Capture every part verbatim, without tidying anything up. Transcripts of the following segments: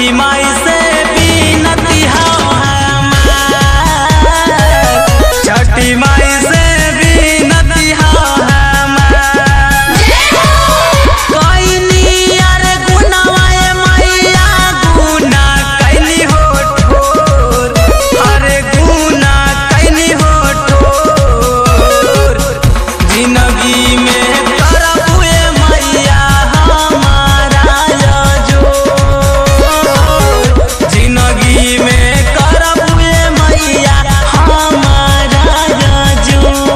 छठी माई से बिनती हमार, छठी माई से बिनती हमार। कोई नियर गुनावाए मैया गुना कैली हो ठोर, अरे गुना कैली हो ठोर। जिंदगी में करबुए मैया हमारा जोर, जिंदगी में करबुए मैया हमारा जोर।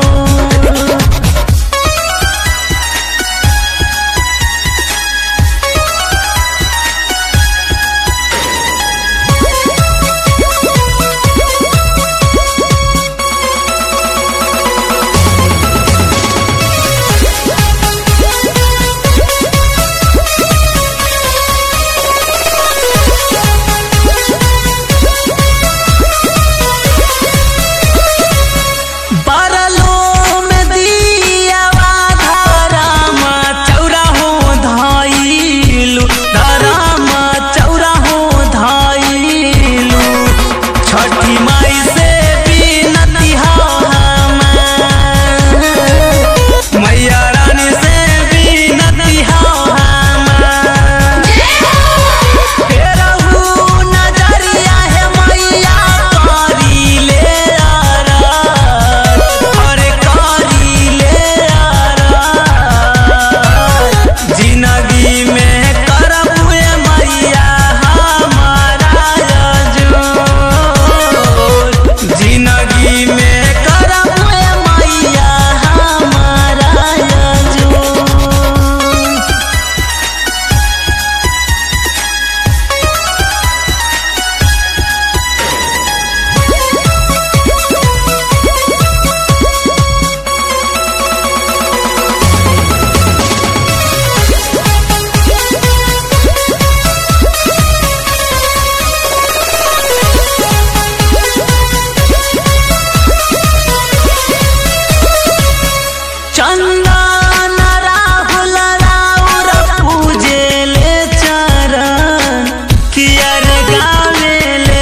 चंदन राहुल राउर पूजेले चरण, कियर गावेले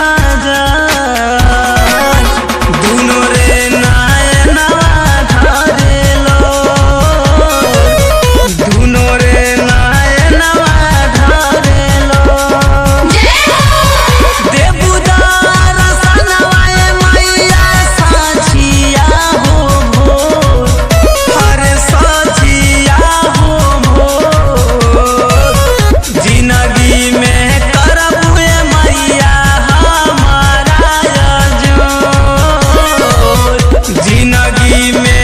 भजन। दुनो रे नयनवा धरेलो, दुनो रे नयनवा धरेलो। देवदार सनवाए मैया साझिया हो भोर, जिंदगी में करबुए मैया हमारा जोर, जिंदगी में